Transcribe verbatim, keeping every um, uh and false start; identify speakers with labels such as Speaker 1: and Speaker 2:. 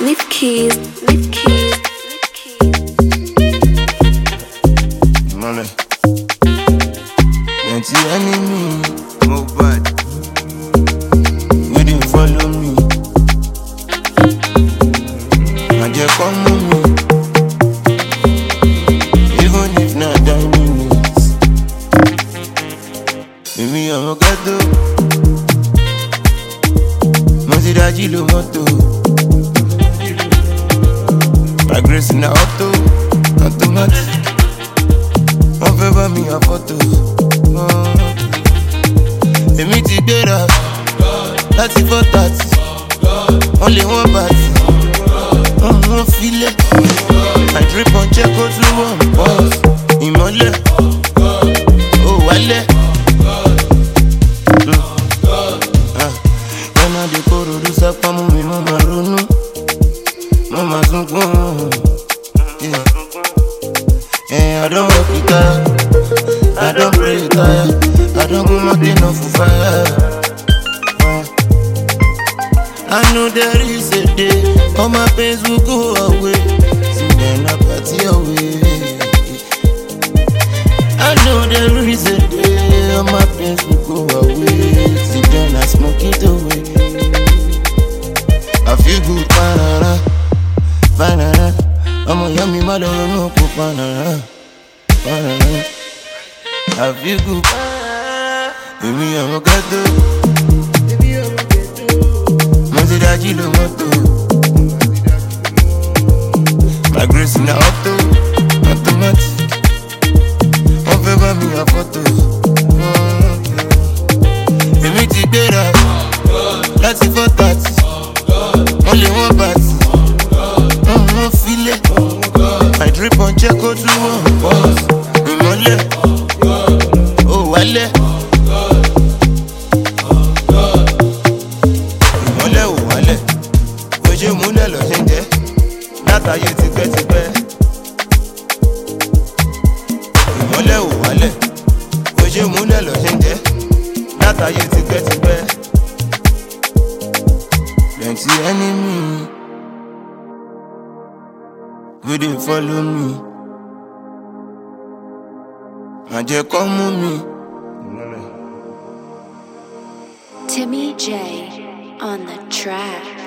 Speaker 1: Leave keys, leave keys, leave keys.
Speaker 2: Money. Plenty enemy, move bad. You didn't follow me. And you come with me. Even if not die minutes. Baby, I'm a ghetto. Monty Daji lo moto. My grace in the auto, automatic. One favor me a photo. Èmi ti gbéra láti four thirty. Only one party. One filẹ̀. My drip on check go to one boss. Ìmọ́lẹ̀. Ó wálẹ̀. Lọ́nà dé kóró ló sápá mú mi mọ́ máa ronú. Mọ́ máa sunkún. I don't work it tired. I don't pray it tired. I don't go mountain off for fire. I know there is a day all my pains will go away. See then I party away. I know there is a day all my pains will go away. See then I smoke it away. I feel good, banana, banana. I'm a yummy mother, no banana. I feel good. Baby, I'm a ghetto. Monty Daji lo moto. My grace in the auto, automatic. One favor me a photo. Èmi ti gbéra láti four thirty. Only one party. One filẹ̀. My drip on check go to one boss. Ìmọ́lẹ̀. Ó wálẹ̀. Ìmọ́lẹ̀ ó wálẹ̀. Ojú múlẹ̀ lọ ṣe ń jẹ́. Látàyè tipẹ́tipẹ́. Ìmọ́lẹ̀ ó wálẹ̀. Ojú múlẹ̀ lọ ṣe ń jẹ́. Látàyè tipẹ́tipẹ́. Plenty enemy. You didn't follow me. And you come with me.
Speaker 1: Timmy J on the track.